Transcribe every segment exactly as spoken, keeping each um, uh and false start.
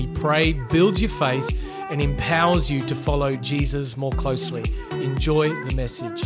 Pray builds your faith and empowers you to follow Jesus more closely. Enjoy the message.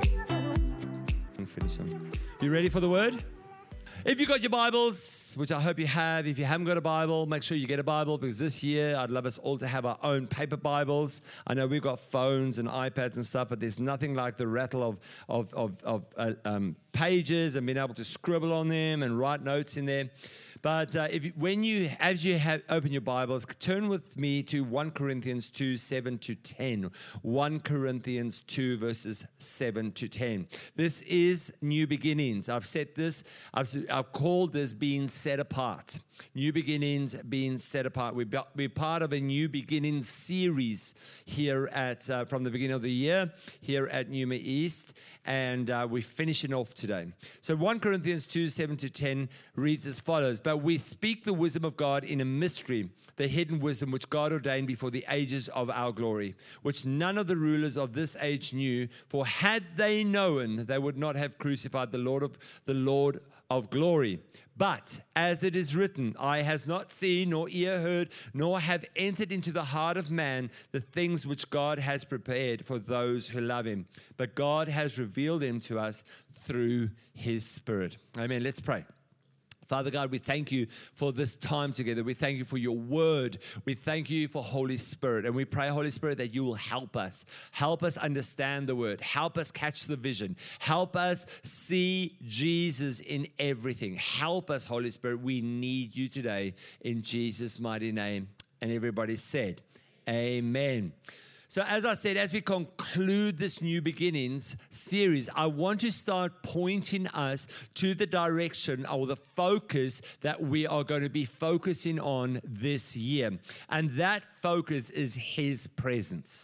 Finish them. You ready for the word? If you've got your Bibles, which I hope you have, if you haven't got a Bible, make sure you get a Bible, because this year I'd love us all to have our own paper Bibles. I know we've got phones and iPads and stuff, but there's nothing like the rattle of of of, of uh, um, pages and being able to scribble on them and write notes in there. But uh, if you, when you, as you have, open your Bibles, turn with me to First Corinthians two, seven to ten. First Corinthians two, verses seven to ten. This is new beginnings. I've said this, I've, I've called this being set apart. New beginnings, being set apart. We're, we're part of a new beginnings series here at uh, from the beginning of the year here at Numa East, and uh, we're finishing off today. So First Corinthians two, seven to ten reads as follows: But we speak the wisdom of God in a mystery, the hidden wisdom which God ordained before the ages of our glory, which none of the rulers of this age knew. For had they known, they would not have crucified the Lord of the Lord of glory. But as it is written, eye has not seen, nor ear heard, nor have entered into the heart of man the things which God has prepared for those who love him. But God has revealed them to us through his Spirit. Amen. Let's pray. Father God, we thank you for this time together. We thank you for your word. We thank you for Holy Spirit. And we pray, Holy Spirit, that you will help us. Help us understand the word. Help us catch the vision. Help us see Jesus in everything. Help us, Holy Spirit. We need you today in Jesus' mighty name. And everybody said, amen. So as I said, as we conclude this New Beginnings series, I want to start pointing us to the direction or the focus that we are going to be focusing on this year. And that focus is his presence.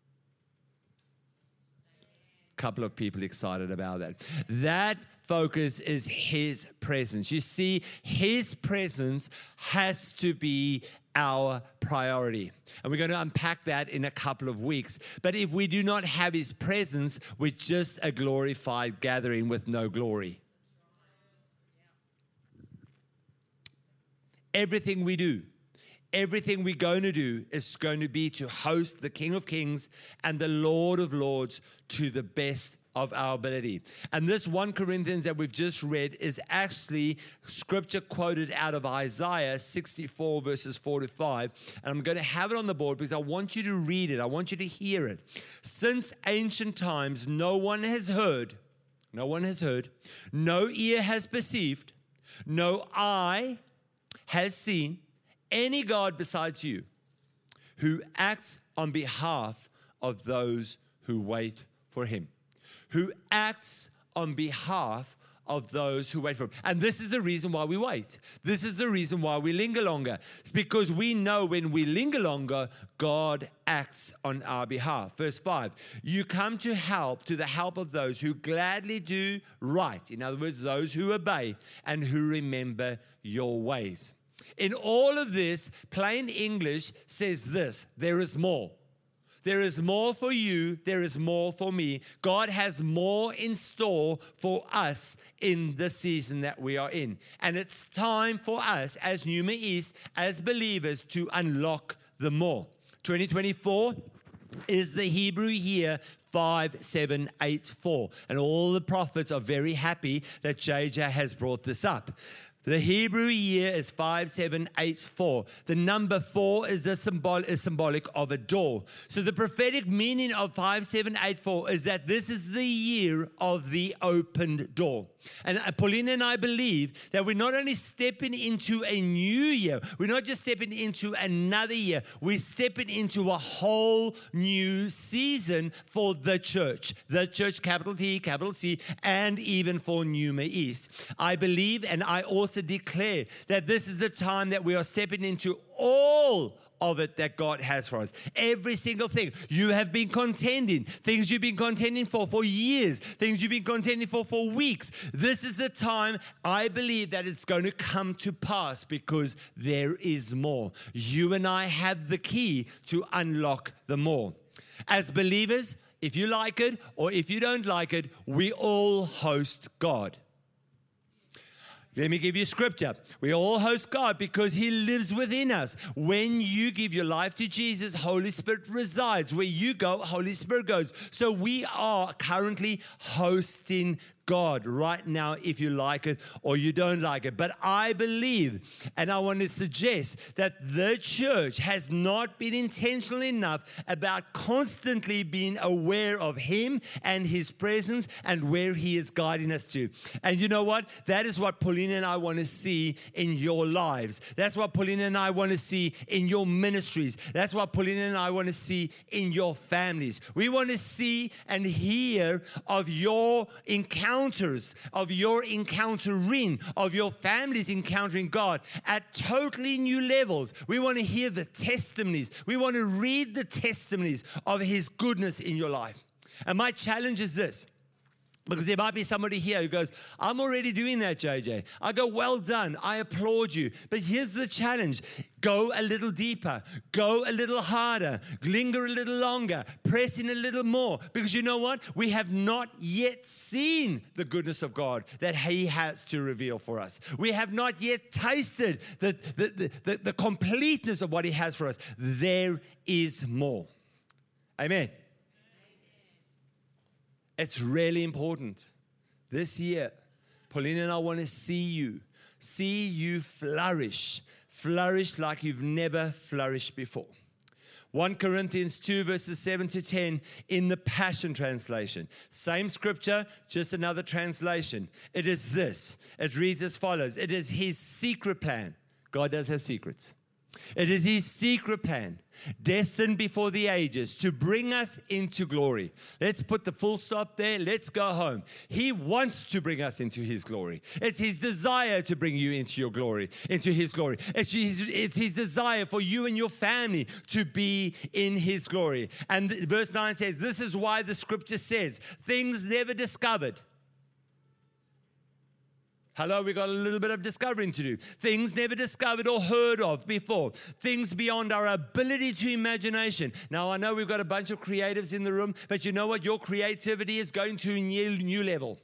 A couple of people excited about that. That focus is his presence. You see, his presence has to be our priority. And we're going to unpack that in a couple of weeks. But if we do not have his presence, we're just a glorified gathering with no glory. Everything we do, everything we're going to do is going to be to host the King of Kings and the Lord of Lords to the best of our ability. And this First Corinthians that we've just read is actually scripture quoted out of Isaiah sixty-four verses four to five. And I'm going to have it on the board because I want you to read it. I want you to hear it. Since ancient times, no one has heard, no one has heard, no ear has perceived, no eye has seen any God besides you who acts on behalf of those who wait for him. Who acts on behalf of those who wait for him. And this is the reason why we wait. This is the reason why we linger longer. It's because we know when we linger longer, God acts on our behalf. Verse five, you come to help, to the help of those who gladly do right. In other words, those who obey and who remember your ways. In all of this, plain English says this: there is more. There is more for you. There is more for me. God has more in store for us in the season that we are in. And it's time for us as Numa East, as believers, to unlock the more. twenty twenty-four is the Hebrew year five seven eight four. And all the prophets are very happy that J J has brought this up. The Hebrew year is five seven eight four. The number four is, a symbol, is symbolic of a door. So the prophetic meaning of five seven eight four is that this is the year of the opened door. And Paulina and I believe that we're not only stepping into a new year, we're not just stepping into another year, we're stepping into a whole new season for the church. The church, capital T, capital C, and even for Numa East. I believe and I also declare that this is the time that we are stepping into all of it that God has for us. Every single thing. You have been contending. Things you've been contending for for years. Things you've been contending for for weeks. This is the time I believe that it's going to come to pass because there is more. You and I have the key to unlock the more. As believers, if you like it or if you don't like it, we all host God. Let me give you scripture. We all host God because He lives within us. When you give your life to Jesus, Holy Spirit resides. Where you go, Holy Spirit goes. So we are currently hosting God right now, if you like it or you don't like it. But I believe, and I want to suggest, that the church has not been intentional enough about constantly being aware of Him and His presence and where He is guiding us to. And you know what? That is what Paulina and I want to see in your lives. That's what Paulina and I want to see in your ministries. That's what Paulina and I want to see in your families. We want to see and hear of your encounters, of your encountering, of your families encountering God at totally new levels. We want to hear the testimonies. We want to read the testimonies of His goodness in your life. And my challenge is this. Because there might be somebody here who goes, I'm already doing that, J J. I go, well done. I applaud you. But here's the challenge. Go a little deeper. Go a little harder. Linger a little longer. Press in a little more. Because you know what? We have not yet seen the goodness of God that He has to reveal for us. We have not yet tasted the, the, the, the, the completeness of what He has for us. There is more. Amen. It's really important. This year, Paulina and I want to see you, see you flourish, flourish like you've never flourished before. First Corinthians two, verses seven to ten in the Passion Translation. Same scripture, just another translation. It is this. It reads as follows. It is His secret plan. God does have secrets. It is His secret plan, destined before the ages, to bring us into glory. Let's put the full stop there. Let's go home. He wants to bring us into His glory. It's His desire to bring you into your glory, into His glory. It's His, it's His desire for you and your family to be in His glory. And verse nine says, this is why the scripture says, things never discovered. Hello, we got a little bit of discovering to do. Things never discovered or heard of before. Things beyond our ability to imagination. Now, I know we've got a bunch of creatives in the room, but you know what? Your creativity is going to a new, new level.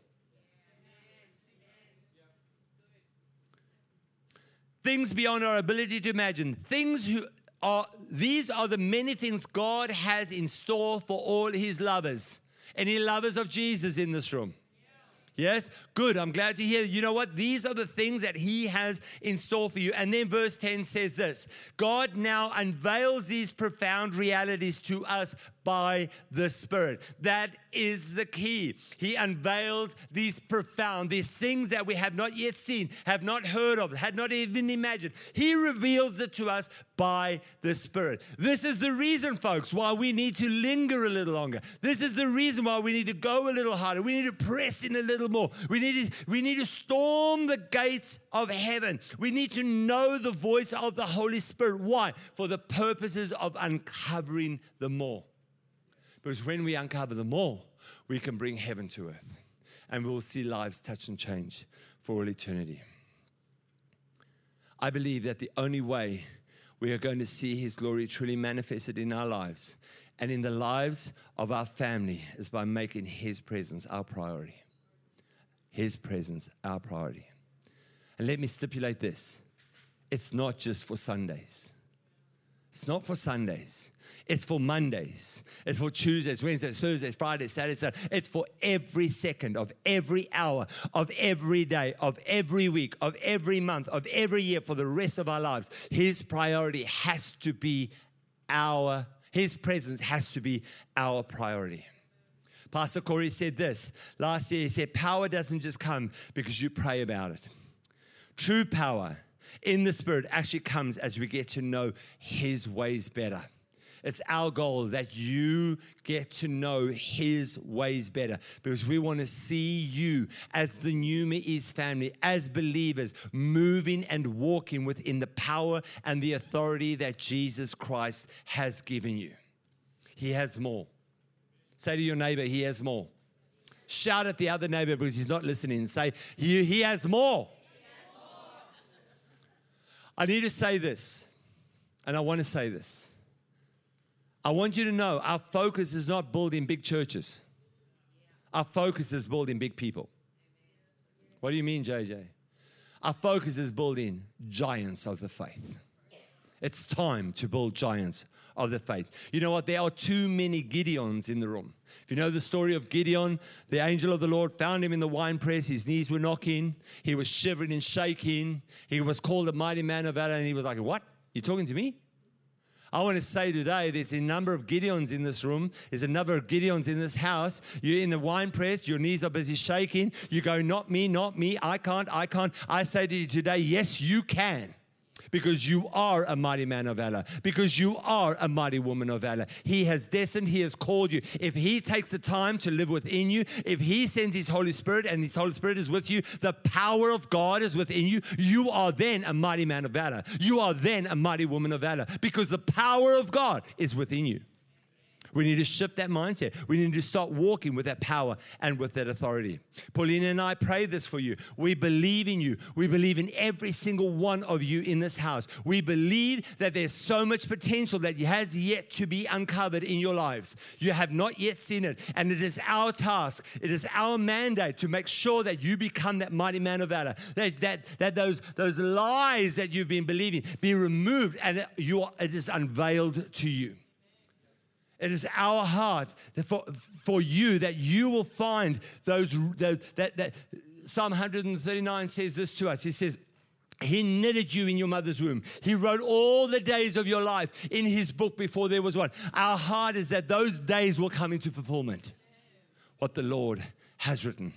Things beyond our ability to imagine. Things who are, these are the many things God has in store for all His lovers. Any lovers of Jesus in this room? Yes? Good. I'm glad to hear. You know what? These are the things that He has in store for you. And then verse ten says this. God now unveils these profound realities to us by the Spirit. That is the key. He unveils these profound, these things that we have not yet seen, have not heard of, had not even imagined. He reveals it to us by the Spirit. This is the reason, folks, why we need to linger a little longer. This is the reason why we need to go a little harder. We need to press in a little more. We need to, we need to storm the gates of heaven. We need to know the voice of the Holy Spirit. Why? For the purposes of uncovering the more. Because when we uncover the more, we can bring heaven to earth. And we will see lives touch and change for all eternity. I believe that the only way we are going to see His glory truly manifested in our lives and in the lives of our family is by making His presence our priority. His presence our priority. And let me stipulate this. It's not just for Sundays. It's not for Sundays. It's for Mondays. It's for Tuesdays, Wednesdays, Thursdays, Fridays, Saturdays, Saturdays. It's for every second of every hour, of every day, of every week, of every month, of every year for the rest of our lives. His priority has to be our, His presence has to be our priority. Pastor Corey said this last year. He said, power doesn't just come because you pray about it. True power in the Spirit actually comes as we get to know His ways better. It's our goal that you get to know His ways better because we want to see you as the New East family, as believers, moving and walking within the power and the authority that Jesus Christ has given you. He has more. Say to your neighbor, He has more. Shout at the other neighbor because he's not listening. Say, He, he has more. I need to say this, and I want to say this. I want you to know our focus is not building big churches. Our focus is building big people. What do you mean, J J? Our focus is building giants of the faith. It's time to build giants of the faith. You know what? There are too many Gideons in the room. If you know the story of Gideon, the angel of the Lord found him in the winepress. His knees were knocking. He was shivering and shaking. He was called a mighty man of valor. And he was like, what? You talking to me? I want to say today, there's a number of Gideons in this room. There's a number of Gideons in this house. You're in the wine press. Your knees are busy shaking. You go, not me, not me. I can't, I can't. I say to you today, yes, you can. Because you are a mighty man of valor. Because you are a mighty woman of valor. He has destined, He has called you. If He takes the time to live within you, if He sends His Holy Spirit and His Holy Spirit is with you, the power of God is within you, you are then a mighty man of valor. You are then a mighty woman of valor. Because the power of God is within you. We need to shift that mindset. We need to start walking with that power and with that authority. Paulina and I pray this for you. We believe in you. We believe in every single one of you in this house. We believe that there's so much potential that has yet to be uncovered in your lives. You have not yet seen it. And it is our task, it is our mandate to make sure that you become that mighty man of valor. That, that, that those, those lies that you've been believing be removed and you are, it is unveiled to you. It is our heart that for, for you that you will find those, those that, that Psalm one thirty-nine says this to us. He says, He knitted you in your mother's womb. He wrote all the days of your life in His book before there was one. Our heart is that those days will come into fulfillment. What the Lord has written.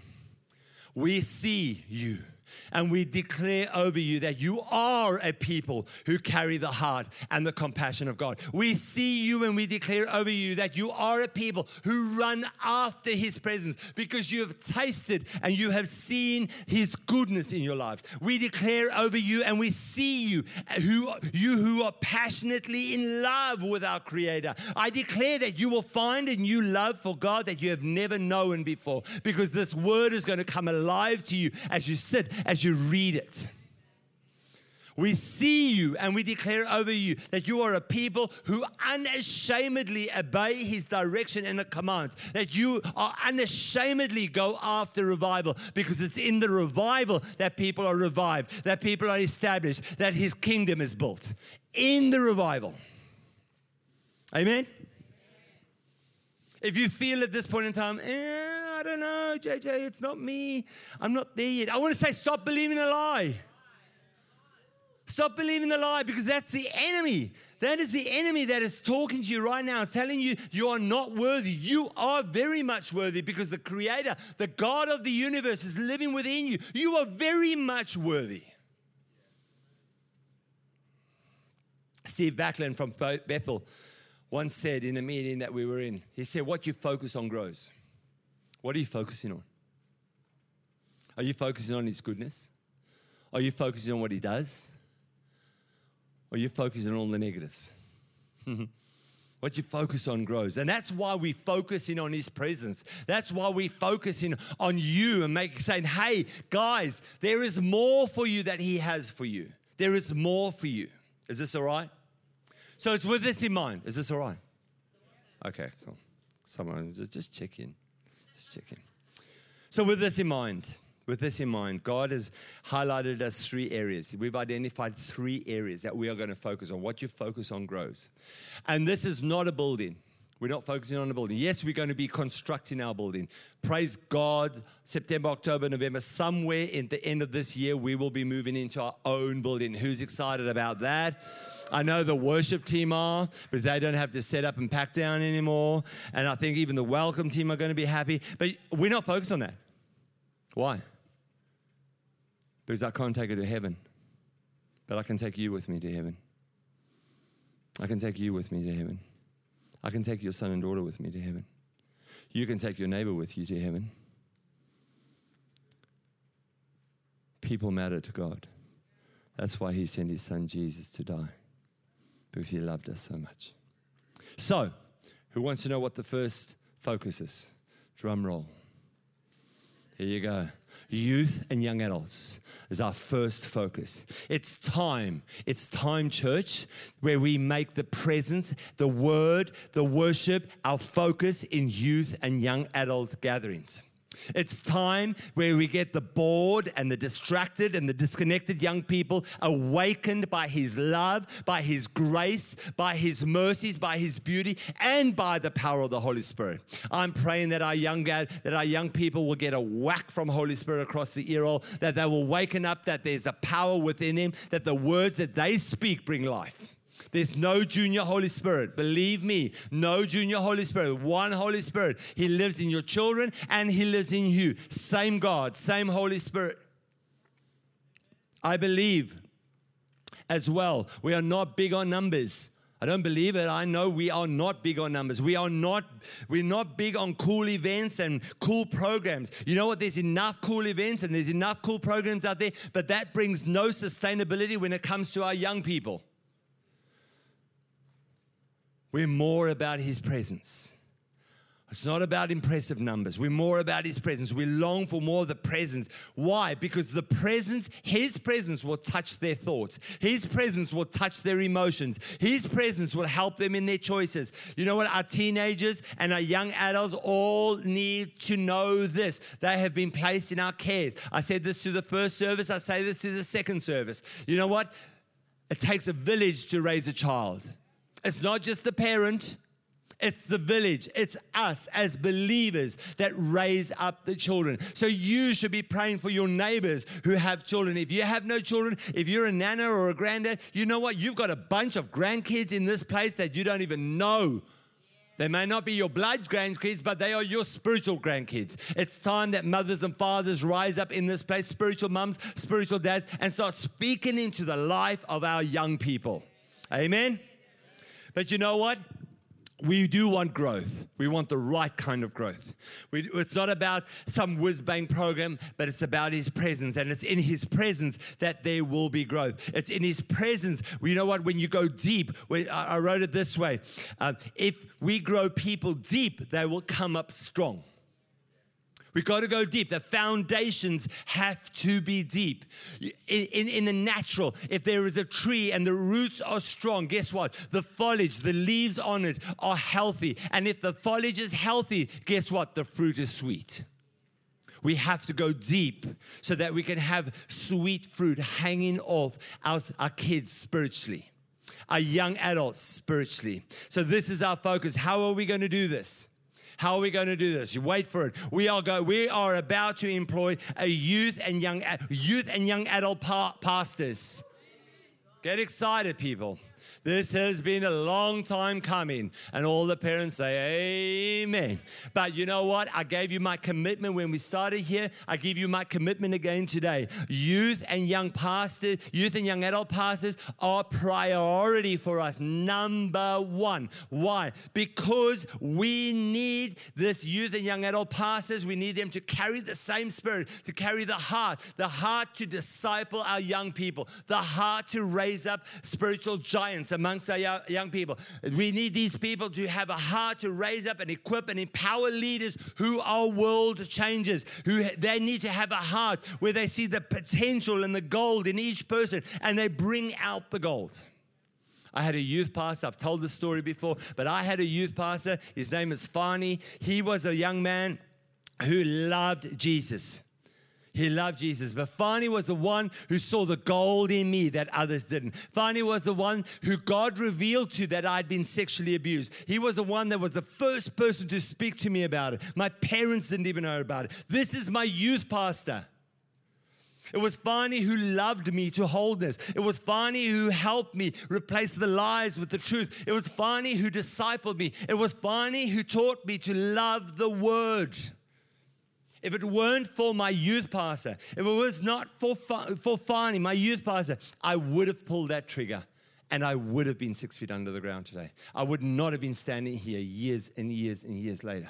We see you. And we declare over you that you are a people who carry the heart and the compassion of God. We see you and we declare over you that you are a people who run after His presence because you have tasted and you have seen His goodness in your lives. We declare over you and we see you, who, you who are passionately in love with our Creator. I declare that you will find a new love for God that you have never known before because this word is going to come alive to you as you sit, as you read it. We see you and we declare over you that you are a people who unashamedly obey His direction and the commands. That you are unashamedly go after revival because it's in the revival that people are revived, that people are established, that His kingdom is built. In the revival. Amen? If you feel at this point in time, eh, I don't know, J J, it's not me. I'm not there yet. I want to say stop believing a lie. Stop believing a lie because that's the enemy. That is the enemy that is talking to you right now. It's telling you you are not worthy. You are very much worthy because the Creator, the God of the universe is living within you. You are very much worthy. Steve Backlund from Bethel once said in a meeting that we were in, he said, what you focus on grows. What are you focusing on? Are you focusing on His goodness? Are you focusing on what He does? Or are you focusing on all the negatives? What you focus on grows. And that's why we focus in on His presence. That's why we focus in on you and make saying, hey, guys, there is more for you that He has for you. There is more for you. Is this all right? So it's with this in mind. Is this all right? Okay, cool. Someone just, just check in. Just check in. So with this in mind, with this in mind, God has highlighted us three areas. We've identified three areas that we are going to focus on. What you focus on grows. And this is not a building. We're not focusing on a building. Yes, we're going to be constructing our building. Praise God, September, October, November, somewhere in the end of this year, we will be moving into our own building. Who's excited about that? I know the worship team are, because they don't have to set up and pack down anymore. And I think even the welcome team are going to be happy. But we're not focused on that. Why? Because I can't take it to heaven. But I can take you with me to heaven. I can take you with me to heaven. I can take your son and daughter with me to heaven. You can take your neighbor with you to heaven. People matter to God. That's why He sent His son Jesus to die. Because He loved us so much. So, who wants to know what the first focus is? Drum roll. Here you go. Youth and young adults is our first focus. It's time. It's time, church, where we make the presence, the word, the worship, our focus in youth and young adult gatherings. It's time where we get the bored and the distracted and the disconnected young people awakened by His love, by His grace, by His mercies, by His beauty, and by the power of the Holy Spirit. I'm praying that our young that our young people will get a whack from Holy Spirit across the ear hole, that they will waken up, that there's a power within them, that the words that they speak bring life. There's no junior Holy Spirit. Believe me, no junior Holy Spirit. One Holy Spirit. He lives in your children and He lives in you. Same God, same Holy Spirit. I believe as well, we are not big on numbers. I don't believe it. I know we are not big on numbers. We are not, we're not big on cool events and cool programs. You know what? There's enough cool events and there's enough cool programs out there, but that brings no sustainability when it comes to our young people. We're more about His presence. It's not about impressive numbers. We're more about His presence. We long for more of the presence. Why? Because the presence, His presence will touch their thoughts. His presence will touch their emotions. His presence will help them in their choices. You know what? Our teenagers and our young adults all need to know this. They have been placed in our cares. I said this to the first service. I say this to the second service. You know what? It takes a village to raise a child. It's not just the parent, it's the village. It's us as believers that raise up the children. So you should be praying for your neighbors who have children. If you have no children, if you're a nana or a granddad, you know what? You've got a bunch of grandkids in this place that you don't even know. They may not be your blood grandkids, but they are your spiritual grandkids. It's time that mothers and fathers rise up in this place, spiritual mums, spiritual dads, and start speaking into the life of our young people. Amen? But you know what? We do want growth. We want the right kind of growth. We, it's not about some whiz-bang program, but it's about His presence. And it's in His presence that there will be growth. It's in His presence. Well, you know what? When you go deep, when, I, I wrote it this way. Uh, if we grow people deep, they will come up strong. We've got to go deep. The foundations have to be deep. In, in, in the natural, if there is a tree and the roots are strong, guess what? The foliage, the leaves on it are healthy. And if the foliage is healthy, guess what? The fruit is sweet. We have to go deep so that we can have sweet fruit hanging off our, our kids spiritually, our young adults spiritually. So this is our focus. How are we going to do this? How are we going to do this? You wait for it. We are go. We are about to employ a youth and young youth and young adult pa- pastors. Get excited, people. This has been a long time coming. And all the parents say, amen. But you know what? I gave you my commitment when we started here. I give you my commitment again today. Youth and young pastors, youth and young adult pastors are priority for us. Number one. Why? Because we need this youth and young adult pastors. We need them to carry the same spirit, to carry the heart, the heart to disciple our young people, the heart to raise up spiritual giants amongst our young people. We need these people to have a heart to raise up and equip and empower leaders who are world changers, who they need to have a heart where they see the potential and the gold in each person and they bring out the gold. I had a youth pastor. I've told this story before, but I had a youth pastor. His name is Fani. He was a young man who loved Jesus. He loved Jesus. But Fani was the one who saw the gold in me that others didn't. Fani was the one who God revealed to that I'd been sexually abused. He was the one that was the first person to speak to me about it. My parents didn't even know about it. This is my youth pastor. It was Fani who loved me to wholeness. It was Fani who helped me replace the lies with the truth. It was Fani who discipled me. It was Fani who taught me to love the Word. If it weren't for my youth pastor, if it was not for, for Fani, my youth pastor, I would have pulled that trigger and I would have been six feet under the ground today. I would not have been standing here years and years and years later.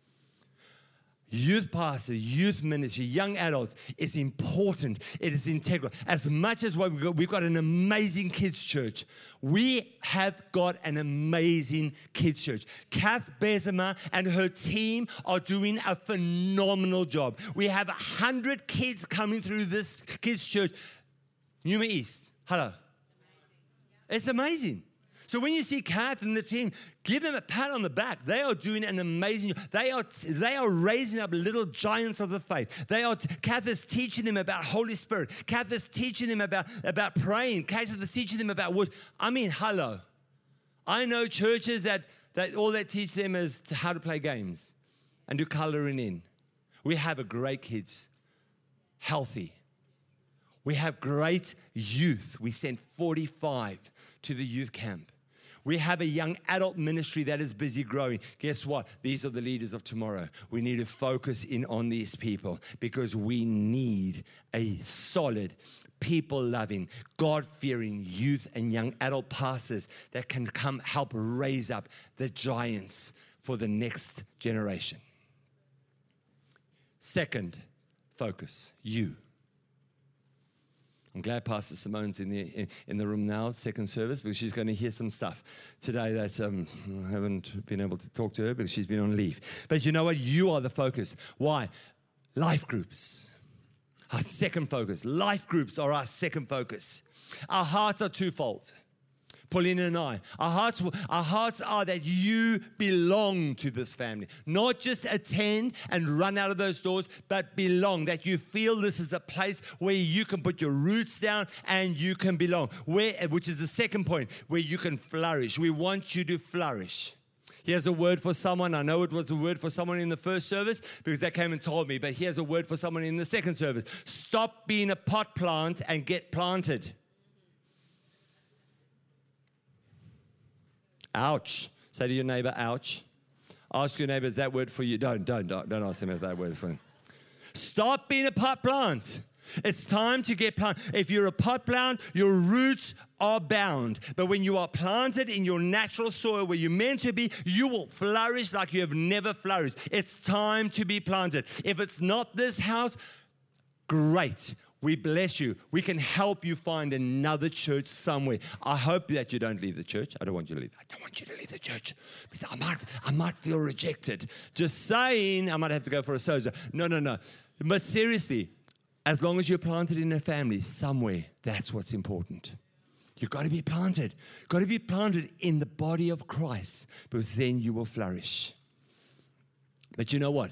Youth pastor, youth ministry, young adults is important. It is integral. As much as what we've got, we've got an amazing kids church. We have got an amazing kids church. Kath Bessemer and her team are doing a phenomenal job. We have a hundred kids coming through this kids church. Numa East. Hello. It's amazing. So when you see Kath and the team, give them a pat on the back. They are doing an amazing job. They are, they are raising up little giants of the faith. They are, Kath is teaching them about Holy Spirit. Kath is teaching them about, about praying. Kath is teaching them about what, I mean, hello. I know churches that, that all they teach them is how to play games and do coloring in. We have a great kids, healthy. We have great youth. We sent forty-five to the youth camp. We have a young adult ministry that is busy growing. Guess what? These are the leaders of tomorrow. We need to focus in on these people because we need a solid, people-loving, God-fearing youth and young adult pastors that can come help raise up the giants for the next generation. Second focus, you. I'm glad Pastor Simone's in the in, in the room now, second service, because she's going to hear some stuff today that um, I haven't been able to talk to her because she's been on leave. But you know what? You are the focus. Why? Life groups. Our second focus. Life groups are our second focus. Our hearts are twofold. Paulina and I, our hearts, our hearts are that you belong to this family. Not just attend and run out of those doors, but belong. That you feel this is a place where you can put your roots down and you can belong. Where, which is the second point, where you can flourish. We want you to flourish. Here's a word for someone. I know it was a word for someone in the first service because they came and told me, but here's a word for someone in the second service. Stop being a pot plant and get planted. Ouch. Say to your neighbor, ouch. Ask your neighbor, is that word for you? Don't, don't, don't, don't ask him if that word for him. Stop being a pot plant. It's time to get planted. If you're a pot plant, your roots are bound. But when you are planted in your natural soil where you're meant to be, you will flourish like you have never flourished. It's time to be planted. If it's not this house, great. We bless you. We can help you find another church somewhere. I hope that you don't leave the church. I don't want you to leave. I don't want you to leave the church because I might, I might feel rejected. Just saying, I might have to go for a sozo. No, no, no. But seriously, as long as you're planted in a family somewhere, that's what's important. You've got to be planted. You've got to be planted in the body of Christ because then you will flourish. But you know what?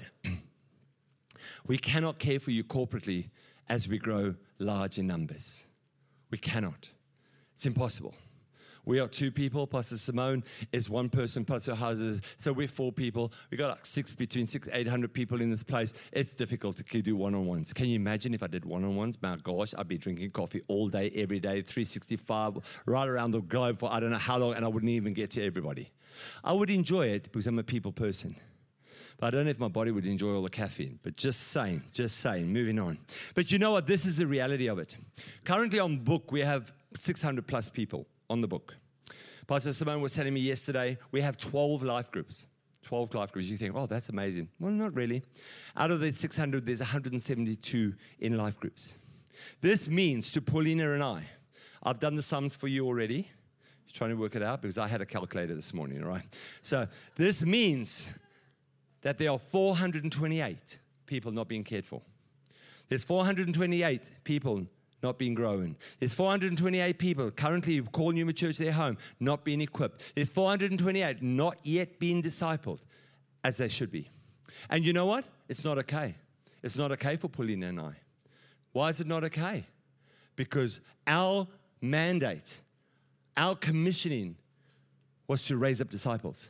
We cannot care for you corporately as we grow large in numbers. We cannot. It's impossible. We are two people. Pastor Simone is one person, Pastor Houses. So we're four people. We got like six, between six, eight hundred people in this place. It's difficult to do one-on-ones. Can you imagine if I did one-on-ones? My gosh, I'd be drinking coffee all day, every day, three sixty-five, right around the globe for I don't know how long, and I wouldn't even get to everybody. I would enjoy it because I'm a people person. But I don't know if my body would enjoy all the caffeine. But just saying, just saying, moving on. But you know what? This is the reality of it. Currently on book, we have six hundred plus people on the book. Pastor Simone was telling me yesterday, we have twelve life groups. twelve life groups. You think, oh, that's amazing. Well, not really. Out of the six hundred, there's one hundred seventy-two in life groups. This means to Paulina and I, I've done the sums for you already. Just trying to work it out because I had a calculator this morning, all right? So this means that there are four hundred twenty-eight people not being cared for. There's four hundred twenty-eight people not being grown. There's four hundred twenty-eight people currently who call Numa Church their home, not being equipped. There's four hundred twenty-eight not yet being discipled as they should be. And you know what? It's not okay. It's not okay for Paulina and I. Why is it not okay? Because our mandate, our commissioning was to raise up disciples.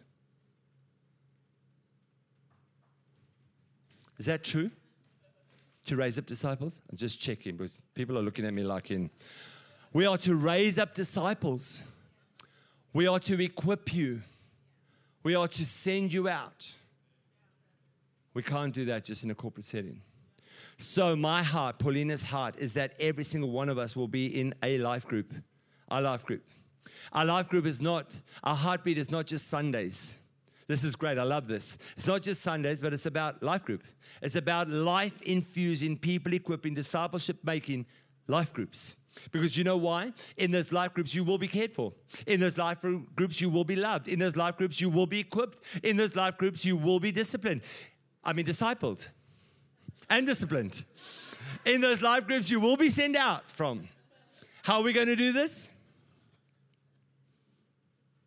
Is that true? To raise up disciples? I'm just checking because people are looking at me like in. We are to raise up disciples. We are to equip you. We are to send you out. We can't do that just in a corporate setting. So my heart, Paulina's heart, is that every single one of us will be in a life group. Our life group. Our life group is not, our heartbeat is not just Sundays. This is great. I love this. It's not just Sundays, but it's about life group. It's about life infusing, people equipping, discipleship making life groups. Because you know why? In those life groups, you will be cared for. In those life groups, you will be loved. In those life groups, you will be equipped. In those life groups, you will be disciplined. I mean, discipled and disciplined. In those life groups, you will be sent out from. How are we going to do this?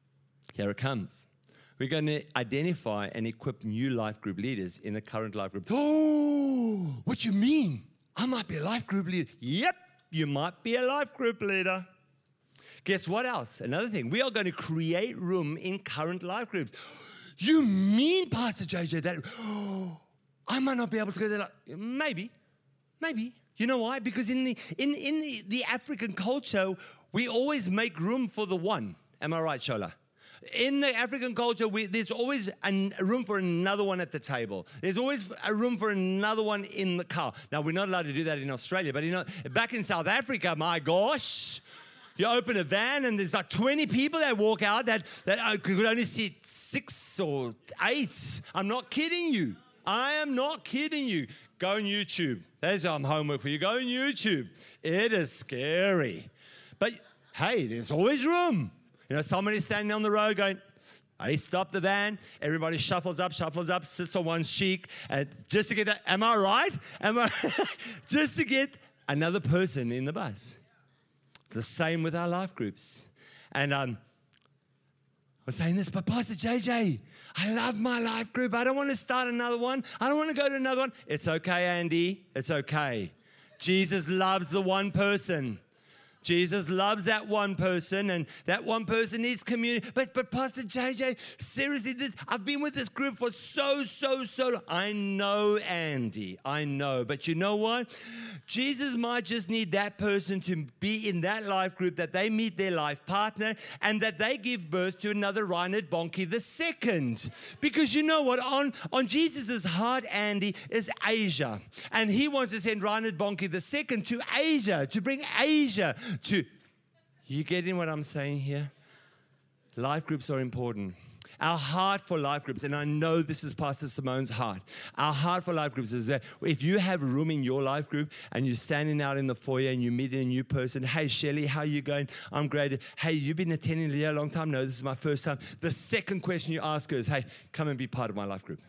Here it comes. We're going to identify and equip new life group leaders in the current life group. Oh, what you mean? I might be a life group leader. Yep, you might be a life group leader. Guess what else? Another thing. We are going to create room in current life groups. You mean, Pastor J J, that oh, I might not be able to go there? Maybe, maybe. You know why? Because in the in in the, the African culture, we always make room for the one. Am I right, Shola? In the African culture, we, there's always a room for another one at the table. There's always a room for another one in the car. Now, we're not allowed to do that in Australia, but you know, back in South Africa, my gosh, you open a van and there's like twenty people that walk out that, that could only sit six or eight. I'm not kidding you. I am not kidding you. Go on YouTube. There's some homework for you. Go on YouTube. It is scary. But hey, there's always room. You know, somebody's standing on the road going, I stop the van, everybody shuffles up, shuffles up, sits on one cheek, and just to get that, am I right? Am I, just to get another person in the bus. The same with our life groups. And um, I was saying this, but Pastor J J, I love my life group. I don't want to start another one. I don't want to go to another one. It's okay, Andy. It's okay. Jesus loves the one person. Jesus loves that one person, and that one person needs community. But, but Pastor J J, seriously, this, I've been with this group for so, so, so long. I know, Andy, I know. But you know what? Jesus might just need that person to be in that life group, that they meet their life partner, and that they give birth to another Reinhard Bonnke the second. Because you know what? On, on Jesus' heart, Andy, is Asia. And he wants to send Reinhard Bonnke the second to Asia, to bring Asia to, you getting what I'm saying here? Life groups are important. Our heart for life groups, and I know this is Pastor Simone's heart. Our heart for life groups is that if you have room in your life group and you're standing out in the foyer and you meet a new person, hey, Shelley, how are you going? I'm great. Hey, you've been attending here a long time? No, this is my first time. The second question you ask her is, hey, come and be part of my life group.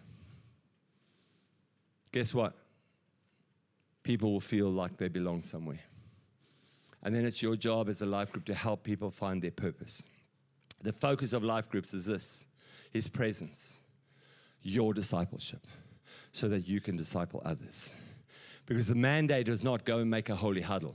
Guess what? People will feel like they belong somewhere. And then it's your job as a life group to help people find their purpose. The focus of life groups is this, His presence, your discipleship, so that you can disciple others. Because the mandate is not go and make a holy huddle.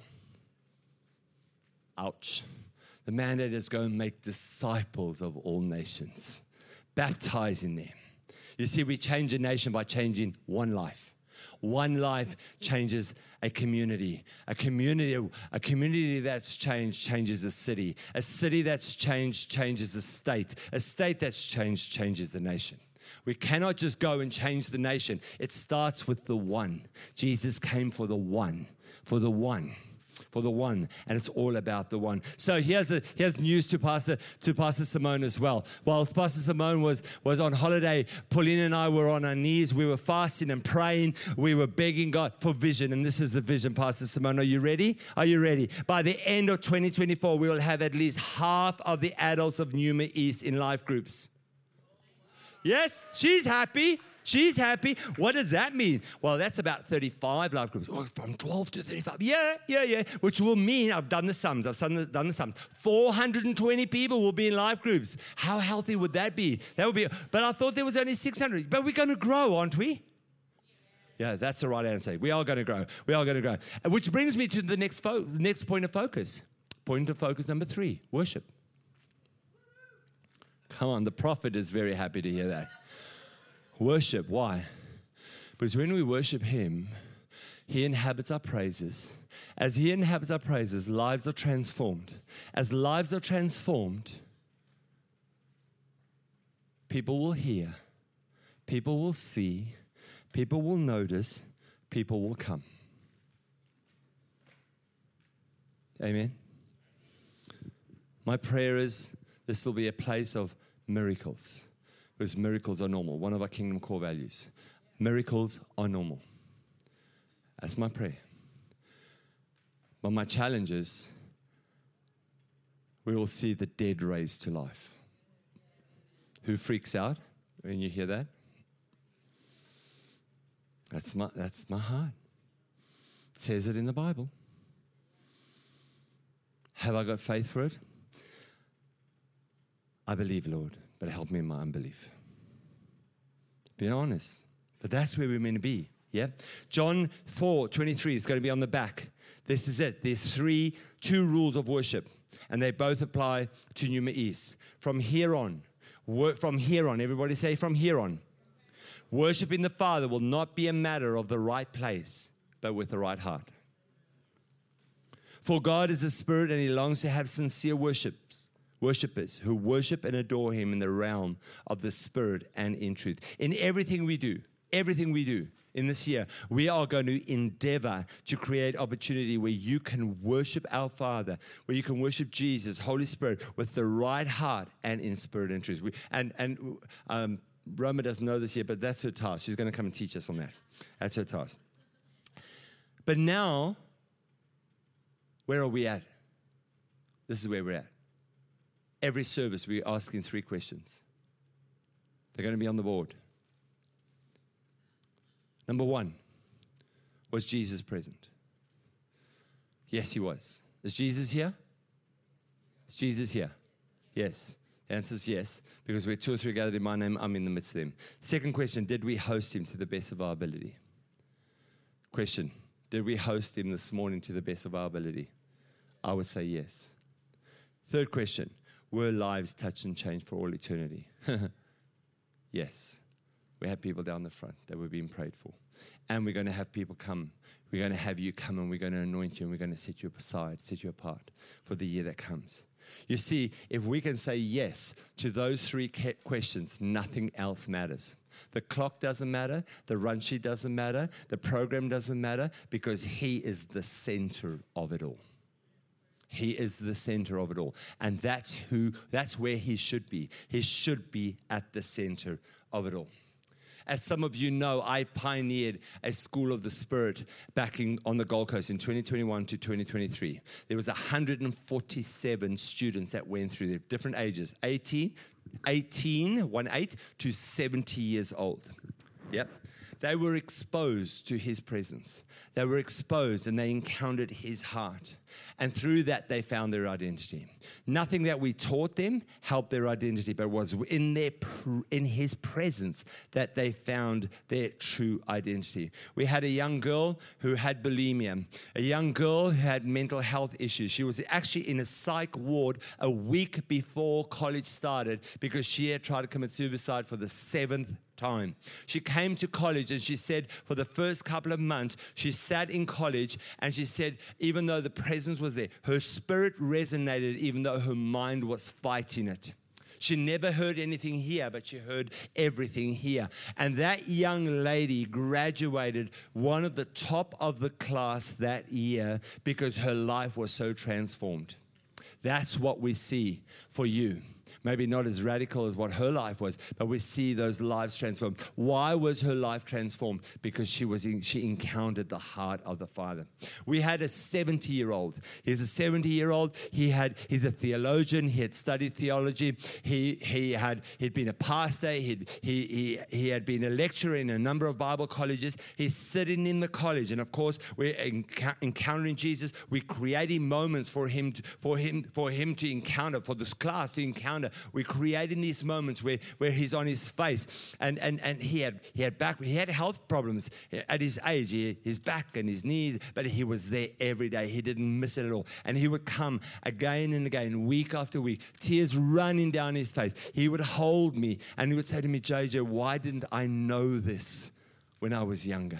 Ouch. The mandate is go and make disciples of all nations, baptizing them. You see, we change a nation by changing one life. One life changes a community. A community, a community that's changed changes a city. A city that's changed changes a state. A state that's changed changes the nation. We cannot just go and change the nation. It starts with the one. Jesus came for the one, for the one. For the one, and it's all about the one. So here's the here's news to Pastor to Pastor Simone as well. While Pastor Simone was was on holiday, Pauline and I were on our knees. We were fasting and praying. We were begging God for vision, and this is the vision, Pastor Simone. Are you ready? Are you ready? By the end of twenty twenty-four, we will have at least half of the adults of Numa East in life groups. Yes, she's happy. She's happy. What does that mean? Well, that's about thirty-five life groups. Oh, from twelve to thirty-five. Yeah, yeah, yeah. Which will mean, I've done the sums. I've done the, done the sums. four hundred twenty people will be in life groups. How healthy would that be? That would be. But I thought there was only six hundred. But we're going to grow, aren't we? Yeah, that's the right answer. We are going to grow. We are going to grow. Which brings me to the next fo- next point of focus. Point of focus number three, worship. Come on, the prophet is very happy to hear that. Worship, why? Because when we worship Him, He inhabits our praises. As He inhabits our praises, lives are transformed. As lives are transformed, people will hear, people will see, people will notice, people will come. Amen? My prayer is this will be a place of miracles. Because miracles are normal. One of our kingdom core values. Miracles are normal. That's my prayer. But my challenge is we will see the dead raised to life. Who freaks out when you hear that? That's my, that's my heart. It says it in the Bible. Have I got faith for it? I believe, Lord, but help me in my unbelief. Be honest. But that's where we're meant to be. Yeah? John four twenty-three is going to be on the back. This is it. There's three, two rules of worship, and they both apply to Numa East. From here on, wor- from here on, everybody say from here on. Worshiping the Father will not be a matter of the right place, but with the right heart. For God is a spirit, and he longs to have sincere worships, worshipers who worship and adore him in the realm of the spirit and in truth. In everything we do, everything we do in this year, we are going to endeavor to create opportunity where you can worship our Father, where you can worship Jesus, Holy Spirit, with the right heart and in spirit and truth. We, and and um, Roma doesn't know this yet, but that's her task. She's going to come and teach us on that. That's her task. But now, where are we at? This is where we're at. Every service, we're asking three questions. They're going to be on the board. Number one, was Jesus present? Yes, he was. Is Jesus here? Is Jesus here? Yes. The answer is yes, because we're two or three gathered in my name, I'm in the midst of them. Second question, did we host him to the best of our ability? Question, did we host him this morning to the best of our ability? I would say yes. Third question, were lives touched and changed for all eternity? Yes. We had people down the front that were being prayed for. And we're going to have people come. We're going to have you come, and we're going to anoint you, and we're going to set you aside, set you apart for the year that comes. You see, if we can say yes to those three questions, nothing else matters. The clock doesn't matter. The run sheet doesn't matter. The program doesn't matter, because he is the center of it all. He is the center of it all. And that's who, that's where he should be. He should be at the center of it all. As some of you know, I pioneered a School of the Spirit back in, on the Gold Coast in twenty twenty-one to twenty twenty-three. There was one hundred forty-seven students that went through there, different ages, eighteen, eighteen, one eight, to seventy years old. Yep. They were exposed to his presence. They were exposed and they encountered his heart. And through that, they found their identity. Nothing that we taught them helped their identity, but it was in, their, in his presence that they found their true identity. We had a young girl who had bulimia, a young girl who had mental health issues. She was actually in a psych ward a week before college started because she had tried to commit suicide for the seventh time. She came to college and she said for the first couple of months, she sat in college and she said, even though the presence was there, her spirit resonated even though her mind was fighting it. She never heard anything here, but she heard everything here. And that young lady graduated one of the top of the class that year because her life was so transformed. That's what we see for you. Maybe not as radical as what her life was, but we see those lives transformed. Why was her life transformed? Because she was in, she encountered the heart of the Father. We had a seventy-year-old. He's a seventy-year-old. He had he's a theologian. He had studied theology. He he had he'd been a pastor. He'd, he he he had been a lecturer in a number of Bible colleges. He's sitting in the college, and of course we're enc- encountering Jesus. We're creating moments for him to, for him for him to encounter, for this class to encounter. We're creating these moments where, where he's on his face, and, and, and he had he had back he had health problems at his age, he, his back and his knees, but he was there every day. He didn't miss it at all, and he would come again and again, week after week, tears running down his face. He would hold me and he would say to me, J J, why didn't I know this when I was younger?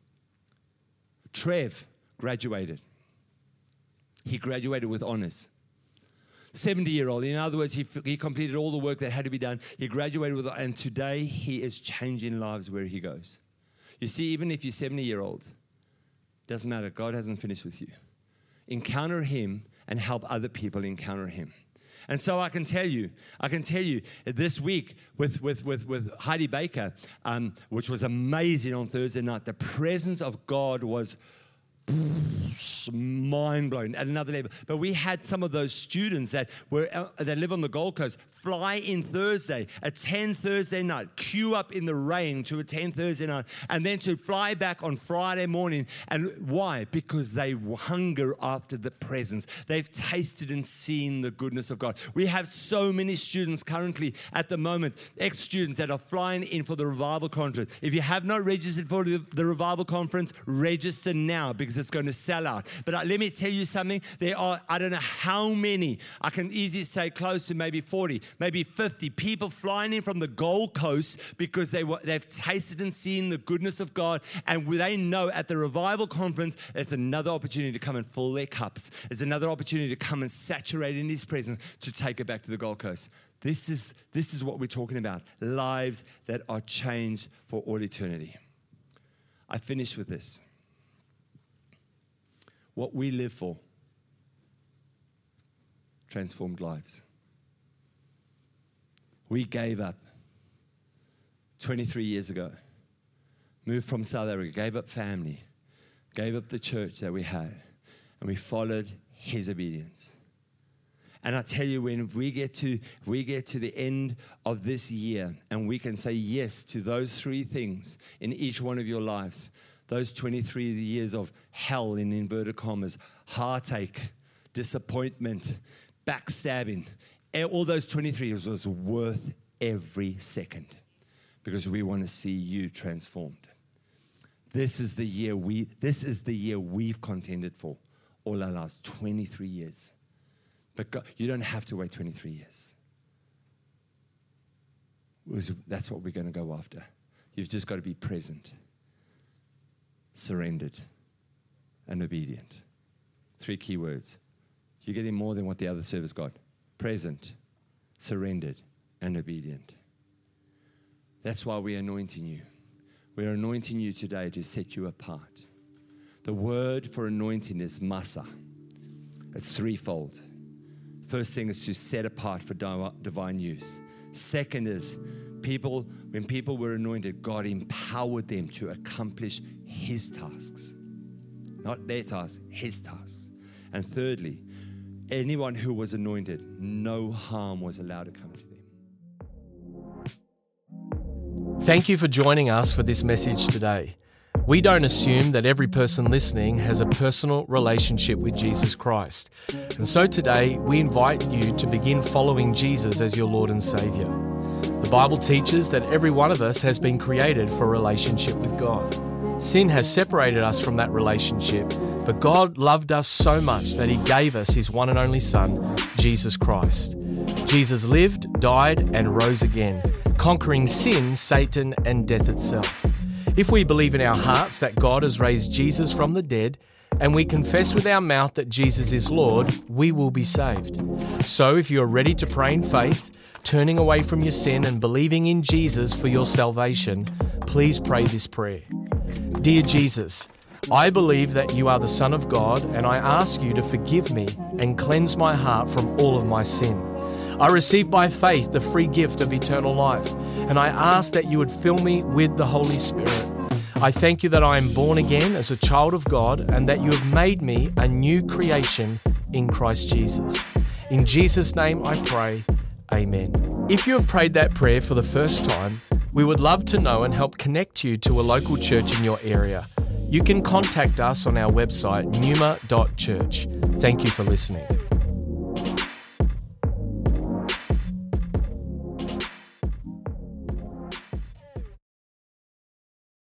Trev graduated. He graduated with honors. seventy-year-old. In other words, he, he completed all the work that had to be done. He graduated with, and today he is changing lives where he goes. You see, even if you're seventy-year-old, doesn't matter. God hasn't finished with you. Encounter him and help other people encounter him. And so I can tell you, I can tell you this week with, with, with, with Heidi Baker, um, which was amazing on Thursday night, the presence of God was mind blown at another level. But we had some of those students that were uh, that live on the Gold Coast fly in Thursday, attend Thursday night, queue up in the rain to attend Thursday night, and then to fly back on Friday morning. And why? Because they hunger after the presence. They've tasted and seen the goodness of God. We have so many students currently at the moment, ex-students that are flying in for the Revival Conference. If you have not registered for the, the Revival Conference, register now because it's going to sell out. But uh, let me tell you something. There are, I don't know how many, I can easily say close to maybe forty, maybe fifty people flying in from the Gold Coast because they were, they've tasted and seen the goodness of God, and they know at the Revival Conference it's another opportunity to come and fill their cups. It's another opportunity to come and saturate in His presence to take it back to the Gold Coast. This is, this is what we're talking about, lives that are changed for all eternity. I finish with this. What we live for, transformed lives. We gave up twenty-three years ago, moved from South Africa, gave up family, gave up the church that we had, and we followed His obedience. And I tell you, when we get to if we get to the end of this year and we can say yes to those three things in each one of your lives, those twenty-three years of hell in inverted commas, heartache, disappointment, backstabbing, all those twenty-three years was worth every second because we want to see you transformed. This is the year we this is the year we've contended for all our lives, twenty-three years. But God, you don't have to wait twenty-three years. That's what we're going to go after. You've just got to be present, surrendered, and obedient. Three key words. You're getting more than what the other service got. Present, surrendered, and obedient. That's why we're anointing you. We're anointing you today to set you apart. The word for anointing is masa. It's threefold. First thing is to set apart for divine use. Second is people, when people were anointed, God empowered them to accomplish His tasks. Not their tasks, His tasks. And thirdly, anyone who was anointed, no harm was allowed to come to them. Thank you for joining us for this message today. We don't assume that every person listening has a personal relationship with Jesus Christ. And so today, we invite you to begin following Jesus as your Lord and Savior. The Bible teaches that every one of us has been created for a relationship with God. Sin has separated us from that relationship, but God loved us so much that He gave us His one and only Son, Jesus Christ. Jesus lived, died, and rose again, conquering sin, Satan, and death itself. If we believe in our hearts that God has raised Jesus from the dead, and we confess with our mouth that Jesus is Lord, we will be saved. So if you are ready to pray in faith, turning away from your sin and believing in Jesus for your salvation, please pray this prayer. Dear Jesus, I believe that you are the Son of God, and I ask you to forgive me and cleanse my heart from all of my sin. I receive by faith the free gift of eternal life, and I ask that you would fill me with the Holy Spirit. I thank you that I am born again as a child of God and that you have made me a new creation in Christ Jesus. In Jesus' name I pray, amen. If you have prayed that prayer for the first time, we would love to know and help connect you to a local church in your area. You can contact us on our website, numa dot church. Thank you for listening.